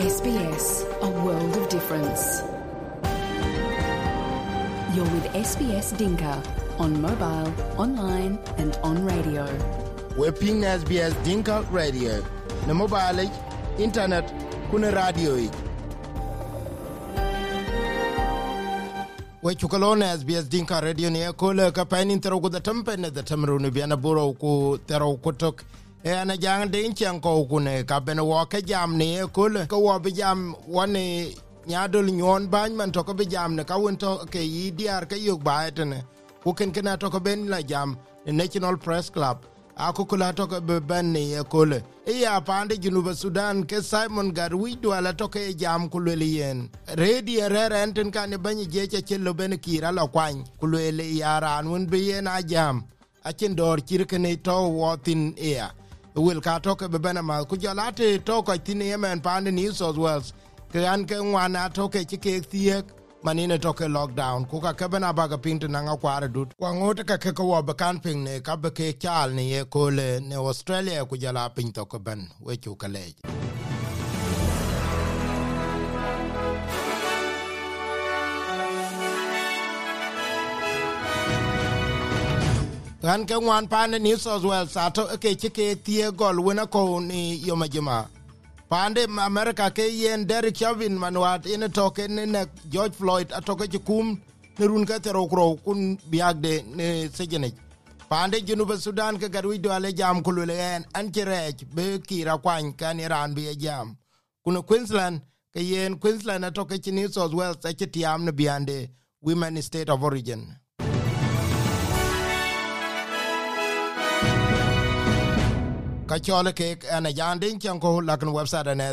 SBS, a world of difference. You're with SBS Dinka on mobile, online and on radio. We're ping SBS Dinka Radio. Na mobile, internet, kuna radio. We chukalona SBS Dinka Radio ni kola ka painin tero ku da tampe ne da tamru ne biana buro ku tero kutok e ana jang de inchang ko ku ne ka beno wo ka jam ne kola ko wo be jam woni nyadol nyon ban man to ko be jam ne ka won to ke yi diar ka yug baetene ku ken kana to ko ben la jam National Press Club ako kula to ko be ben ne kola e ya pande Junuba Sudan ke Simon Garwi dwala to ke jam ku le yen redi rere enten kan banye jeche chelo ben kira la kwan ku le yaran won be yen a jam a chen dor kirkene to wotin ea will ka to ke be ben ma ku jalate to ko tin yemen pande New South Wales kan ke wana to ke ke thiek manine to ke lockdown ku ka ke bena baga pinte nanga kware dut kwa ngote ka ke ko be kan ping ne ka be ke chal ne ye kole ne Australia ku jala pin to ko ben we chu kale kan ke wan pande New South Wales ato ke ke tie gol wona ko ni yomajima pande America ke yen Derek Chauvin manwat in toke ne George Floyd atoke kum ne run ka tero kro kun biagde ne sejene pande Junuba Sudan ke garwi do ale jam kulule en antirej be kira kwan kan Iran be jam kuno Queensland ke yen Queensland atoke New South Wales achitiam ne biande women state of origin ka chole ke ana jandin chanko lakin website an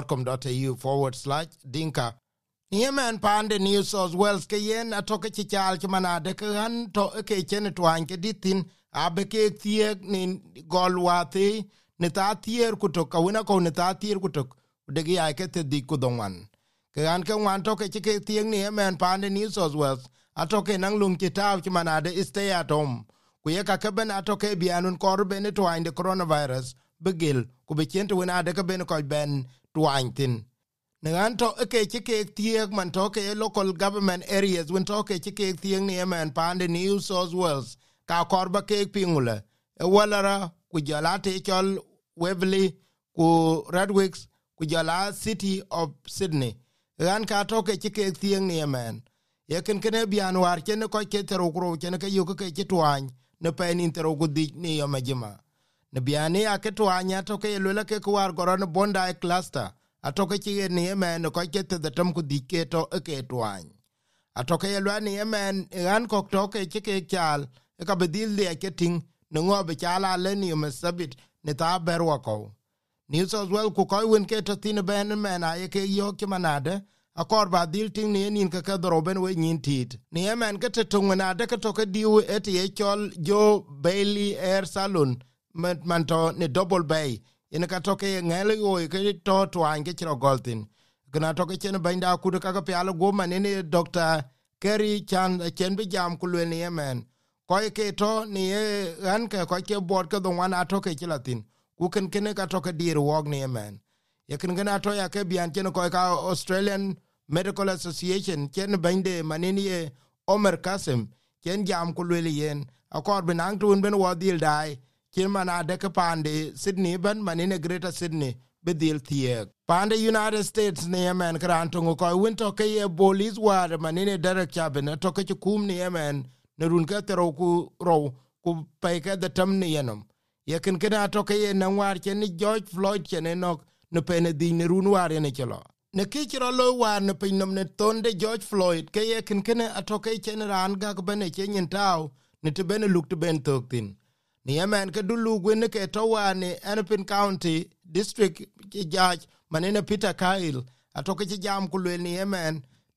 sbs.com.au/dinka yemen pande New South Wales ke yen atoke chichal chmanade kan to ke chen twan ke ditin abe ke thiek ni golwati ne ta tier kutok kawina ko ne ta tier kutok de gi ay ke te dik kudonwan ke an ke wan to ke thiek ni yemen pande New South Wales atoke nang lung chitaw chmanade stay at home ku ye ka ben atoke bianun korbe ne twine the coronavirus begil ku be chente wona de ka ben ko ben twine tin ne anto ke tiek man toke local government areas when toke tiek ni man pande New South Wales ka korba ke pingula e walara ku jalate chol Waverley ku Redwicks ku jala City of Sydney ran ka toke tiek ni man ye ken bianwar chen ko ke tero kro chen ke yu ke twine ne penin tero gudi ni yomajima ne biani aketo anya to ke lula ke kwar goron Bondi cluster atoke chi ni yemen ko ke te tam gudi ke to ke twan atoke lwa ni yemen ran ko to ke ke chal e ka bedil de ke ting no ngo be chala le ni mesabit ne ta berwa ko New South Wales ku ko wen ke to tin ben men a ke yo ke manade akor ba dil ting ni nin ka droben we nin tit ni yemen ke te tungna de ke to ke diu eti e chol Joe Bailey Air Salon man to ne Double Bay in ka to ke ngele yo ke to ange chro goltin gna to ke chen benda ku de ka pialo go man ni Dr. Kerry Chan chen bi jam ku le ni yemen ko ke to ni ran ke ko ke bot ke do wan atoke chilatin ku ken ka to ke dir wog ni yemen ye ken gna to ya ke bian chen ko ka Australian Medical Association chen bende manini Omer Kasim chen jam ku le yen akor benang tun ben wadil dai chen mana de ka pande Sydney ben manine Greater Sydney bedil tie pande United States ne yemen kranto ko winto ke ye bolis war manine Derek Chauvin to ke kum ne yemen ne run ka tero ku ro ku pe ke de tam ne yenom ye ken to ke ye nan war chen George Floyd chen no ne pene di ne run war ne chelo ne kichiro lo war ne pinom ne tonde George Floyd ke ye ken atoke chen ran ga bene chen taw ne te bene luk te ben toktin ni yemen ke dulu gwen ke to wane Hennepin County District Judge manene Peter Kyle atoke jam ku le ni yemen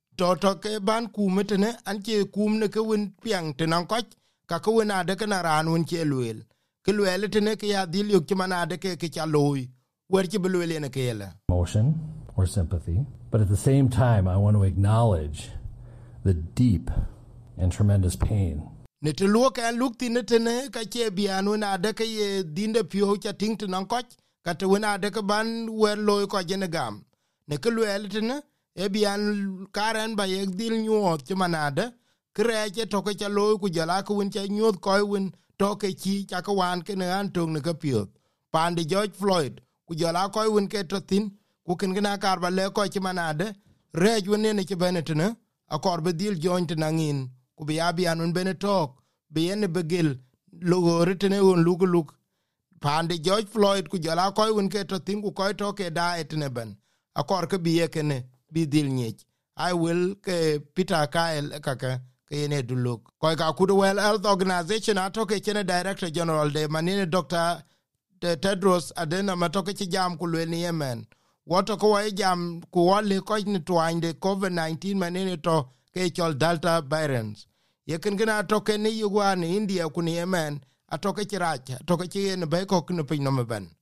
to ke ban kumetene anche kum ne ke win piang te nan ko ka ko na de kana ran won che luel ke luel te ne ke ya dil yu ke manade ke chaloy wer ke luel ne ke yela motion or sympathy, but at the same time I want to acknowledge the deep and tremendous pain. Ne te luok an luk tine tene ka che bianu na de ke ye dinde pio cha ting te nan ko ka te wona de ke ban wer loy ko jene gam ne ke luel tene e bian karen ba yek dil nyuot ti manade kreje to ke chalo ku jala ku win cha nyuot ko win to ke chi cha ka wan ke ne an tung ne ke piot pandi George Floyd ku jala ko win ke to tin ku ken gina kar ba le ko ti manade rej win ne ke benetene akor be dil joint nangin ku bi abian un benetok be ne begel logo retene on luguluk pandi George Floyd ku jala ko win ke to tin ku ko to ke da etne ben akor ke bi ekene bi dil nyech I will ke Peter Kyle kaka ke ne duluk ko ka ku World Health Organization atoke chene Director General de manine Dr. Tedros Adhanom atoke chi jam ku le ni Yemen woto ko wa jam ku wale ko ni twande COVID-19 manine to ke chol Delta variants yeken gina atoke ni Uganda India ku ni Yemen atoke chi rach atoke chi ne be ko no pin no ben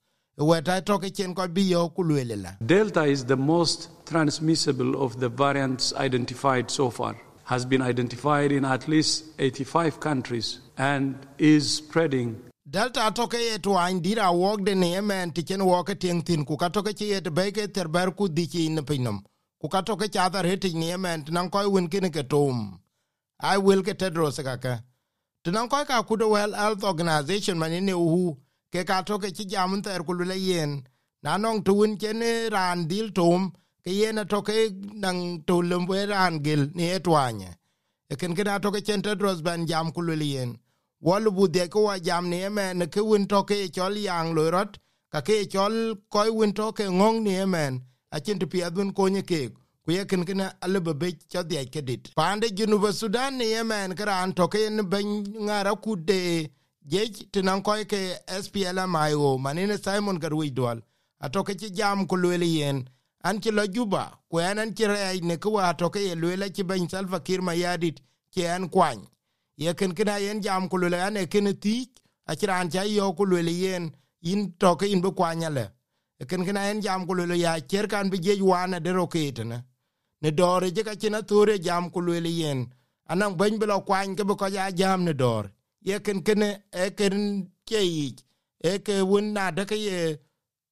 Delta is the most transmissible of the variants identified so far, has been identified in at least 85 countries and is spreading. Delta atoke yetu andira walk de Yemen tichen walk ting tin ku katoke chi yet beke terber ku dichi in pinum ku katoke chadar heti Yemen nan koy win kin ke tom I will get Tedros kaka tunan koy ka ku the World Health Organization manine uhu ke ka toke chi jam ter ku le yen na nong tuun chene ran dil tom ke yen toke nang tulum we ran gil ni etwanye e ken gina toke chen Tedros ban jam ku le yen wol bu de ko jam ni Yemen ke win toke chol yang lorot ka ke chol koy win toke ngong ni Yemen a chen ti adun ko nye ke ku ye ken gina albe be cha de kedit pande Junuba Sudan ni Yemen kran toke en ben ngara ku de jej tinan koy ke SPLM-IO manine Simon Garwi Dwal atoke ci jam ko lele yen an ci la Juba ko an ci ray ne ko atoke ye lele ci ben Salva Kiir Mayadit ci an kwany ye ken kina yen jam ko lele an e ken ti a ci ran ja yo ko lele yen in toke in be kwanyale e ken kina yen jam ko lele ya cer kan bi jej wana de roketene ne dore je ka ci na tore jam ko lele yen anan ben bela kwany ke ko ja jam ne dor yeken kene eken kei eke wonna de ke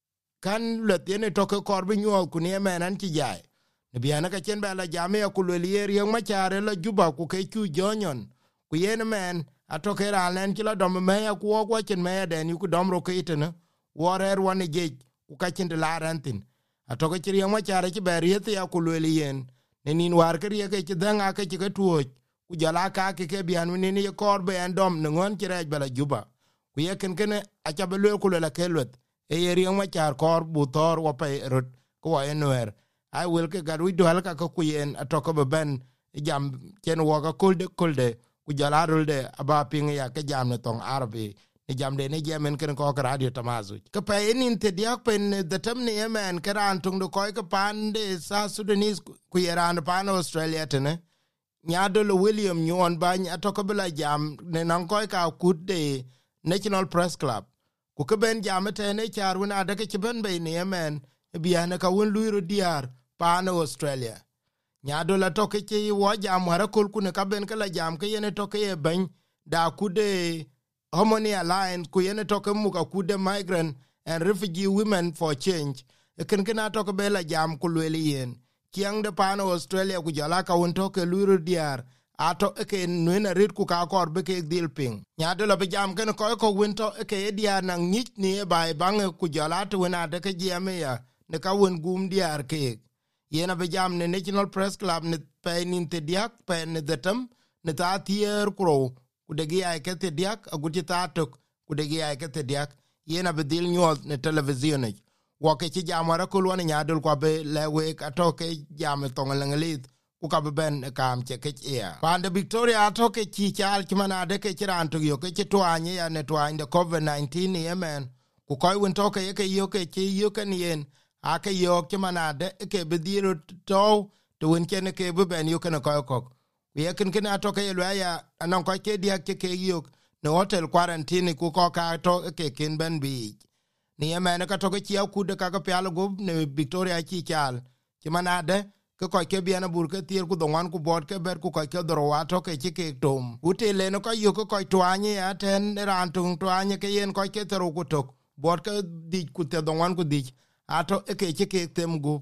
kan le tiene toke korbi nyo ku ne menan ti jai ne biana ka chen bala jame ku le yer yang ma chare la Juba ku ke chu jonyon ku yen men atoke ran ti la dom me ya ku wo chen me den ku dom ro ke itene worer wan je ku ka chen de la rantin atoke ti yang ma chare ti ber yete ya ku le yen ne nin war ke ye ke ti danga ke ti ke tuo ku jala ka ke bian ni ni korbe andom ne ngon ti rej bala Juba ku yeken kene a cha belo ku la kelwet e yeri ma char kor bu tor wo pe rut ko enwer I will ke garu do halka ko ku yen atoko ben jam ken wo ka kulde ku jala rulde aba ping ya ke jam ne tong arabi ni jam de ne jemen ken ko radio tamazu ke pe nin te diak pen the temne Yemen keran tung do ko ke pande sa Sudanese ku yeran pan Australia tene nyadolo William Nyon bany atoka bela jam ne nankoy ka kudde National Press Club ku ke ben jam te ne char wona de ke ben be ne Yemen biana ka won luiro diar pan Australia nyadolo toke chi wo jam wara kul ku ne ka ben kala jam ke yene toke e ben da kude Harmony Alliance ku yene toke mu ka kude Migrant and Refugee Women for Change e ken kana toke bela jam ku le yen kiang de pano Australia ku jala ka won toke luiro diar ato ke nuna rit ku ka kor be ke dilping nyado lo be jam ken ko winto ke diar nang nit ni bai bang ku jala to na de ke jame ya ne ka won gum diar ke yena be jam ne National Press Club ne pe nin te diak pe ne detam ne ta tier kro ku de gi ay ke te diak aguti ta tok ku de gi ay ke te diak yena be dil nyot ne television wo ke ci jam wara ko wona nyadul ko be lewe ka to ke jam to ngalit ku ka be ben kam che ke ya pande Victoria to ke ci chal ki mana de ke ran to yo ke ci twanye ya ne twanye COVID-19 ni Yemen ku ko won to ke yo ke ci yo ke yen a ke yo ki mana de ke be diro to won ke ne ke be ben yo ke ne ko ye ken to ke lo ya anan ko ke dia ke yo no hotel quarantine ku ko ka to ke ken ben bi ni Yemen ka to ke ci ku de ka pial go ne Victoria ci chal ki manade ke ko ke biana bur ke tier ku donwan ku bot ke ber ku ko ke dro wa to ke ci ke tom utele no ko yo ko twanye aten ran tung twanye ke yen ko ke tro ku tok bot ke di ku te donwan ku di ato ke ci ke tem go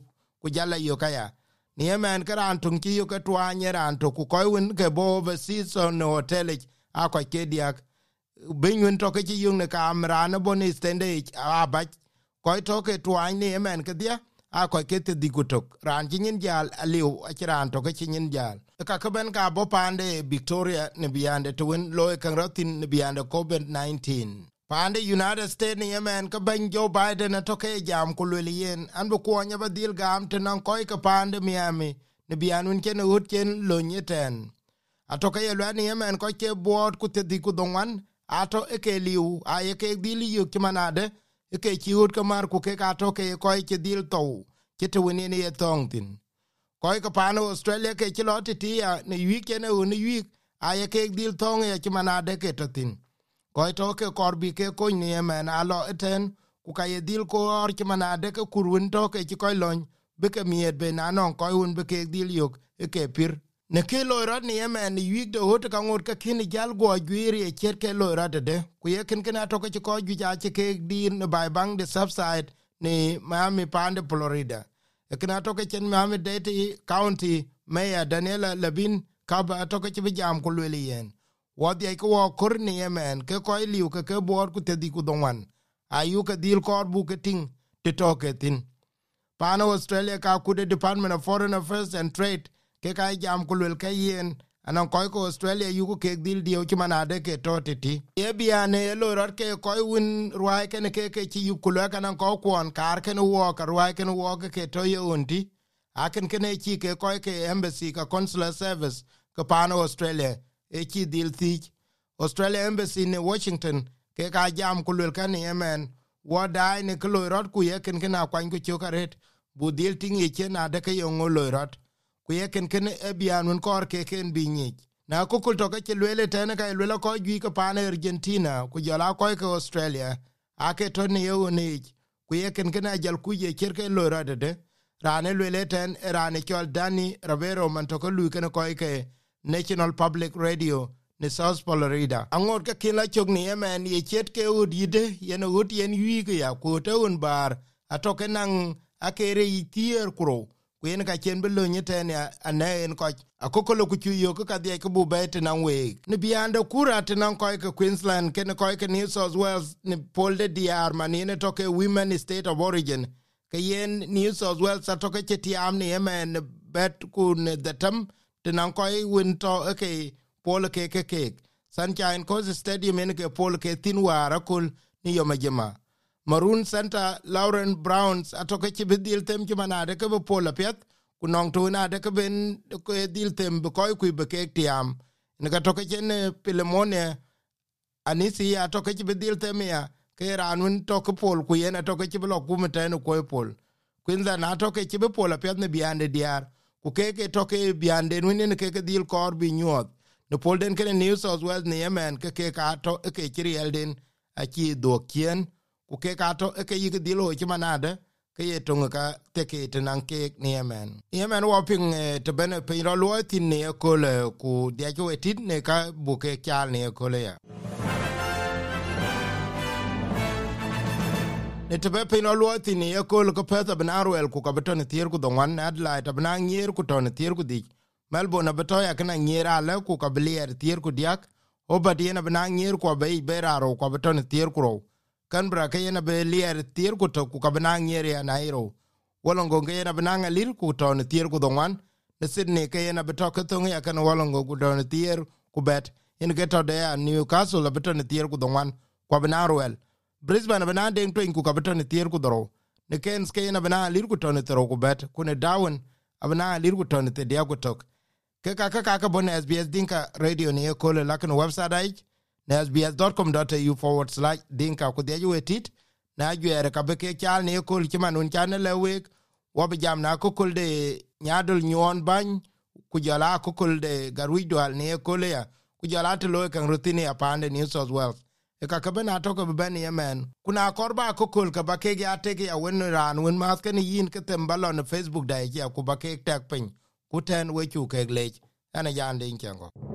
ku jala yo kaya ni yemen karan tun ki yo ka twanye ran to ku koy win ke bo overseas on hotel a ko ke diak binwin to ke yung ne kamera na boni stende a ba koy to ke twanye ni yemen ke dia a ko ke te digutok ran jinin jal aliu a kiran to ke jinin jal ka ka ben ka bo pande Victoria ne biande to win loy kan ratin ne biande COVID-19 pande United States ni yemen ka ben Joe Biden to ke jam ku lelien an bu ko nya ba dil gam te nan koy ka pande Miami ne bianun ken ut ken lo nyeten atoke yelwa ni yemen ko ke board ku te diku donwan ato e ke liu a ye ke dili yu kimanade e ke chiut kamar ku ke ka to ke ko ke dil to ke to wini ni etongtin ko ka pano Australia ke chiloti ti ya ni weekend ni week a ye ke dil tong ye kimanade ke totin ko to ke korbi ke ko ni yemen alo eten ku ka ye dil ko or kimanade ke kurwin to ke ko lon be ke miet be nanon ko un be ke dil yuk e ke pir ne ke loira ni yemen ni wig de hot ka ngot ka kin jal go gwiri e cher ke loira de ku ye kin kana to ke ko ju ja ke dir ne bay bang de subside ni Miami pande Florida e kana to ke chen Miami Dade County Mayor Daniela Levin ka ba to ke bi jam ku le yen wod ye ko kor ni yemen ke ko liu ke bor ku te di ku donwan ayu ka dil kor bu ke ting te to ke tin pano Australia ka ku de Department of Foreign Affairs and Trade ke kai jam kulul ke yen anan koy ko Australia yugo ke dil dio chimanade ke totiti e biane lo ror ke koy win ruai ke ne ke chi yukulu kanan ko kwon kar ken wo ka ruai ken wo ke to yonti aken ken chi ke koy ke embassy ka consular service ka pano Australia e chi dil ti Australia embassy ne Washington ke ka jam kulul kan yemen wo dai ne ko ror ku ye ken akwan ku chokaret bu dil tingi chen ade ke yongo lo rot ku yeken ken ebianun kor ke ken binyi na ku kul to ke lwele tene ka lwele ko gi ka pan Argentina ku jala ko ke Australia ake to ne yo ne ku yeken ken ajal ku ye kirke lo radede rane lwele ten rane chol Dani Ravero man to ko lu ken ko ke National Public Radio ne South Florida angor ke kin la chog ni yemen ye chet ke udide yen ud yen yige ya ku to un bar atoke nan akere yitier kro wen ka chen belo nyeten ane en ko akokolo ku chuyo ka de ku bubete nan we ni bianda kurat nan ko ke Queensland ken ko ke New South Wales ni polde diar manine to ke women state of origin ke yen New South Wales to ke tiam ni yemen bet kun the tam nan ko win to ke pol ke Sunshine Coast Stadium en ke pol ke tinwara kul ni yo majema Maroon Center Lauren Browns atoke chibidil tem chumana de ke pola pet kunong tuna de ke ben ko dil tem ko ku be ke tiam ne ka toke chen Pilemone anisi atoke chibidil tem ya ke ranun toke pol ku yen atoke chiblo kumeten ko pol Queensland atoke chibe pola pet ne biande diar ku ke toke biande nun ke dil kor bi nyot no polden ke New South Wales ne yemen ke ka to ke chiri elden achi do kien ku ke kato ke yig dilo chimanade ke yetonga ka teke tenan ke Yemen wo ping te bene pe ro lo tin ne ko le ku dia jo etit ne ka buke kyal ne ko le ya ne te be pe ro lo tin ne ko le ko peta benarwel ku ka beton tier ku donwan Adelaide bena nyer ku ton tier ku di Melbourne betoya kana nyera le ku ka blier tier ku diak obadiena bena nyer ku be beraro ku beton tier ku ro Canberra ke yena be lier tier ku to ku ka benang yere ya Nairo wolongo ke yena benang lir ku to ne tier ku donwan ne Sydney ke yena beto ke to ya kan wolongo ku do ne tier ku bet in ke to de Newcastle beto ne tier ku donwan ku benarwel Brisbane benang ding to ku ka beto ne tier ku doro ne Cairns ke yena benang lir ku to ne tero ku bet ku ne Darwin abena lir ku to ne te dia ku tok ke ka bon SBS Dinka radio ne ko le lakin website ai sbs.com.au/dinka ku de wetit na jere ka be ke chal ne ko chimanun chane we wo be jam na ko kul de nyadul nyon ban ku jala ko kul de garwidwal ne ko le ya ku jala to lo kan rutini apande New South Wales e ka be na to ko be ne yemen kuna korba ko kul ka ba ke ya te ya wen ran wen ma ke ni yin ke tembalo na Facebook da ya ku ba ke tak pin ku ten we chu ke le ana yande inkengo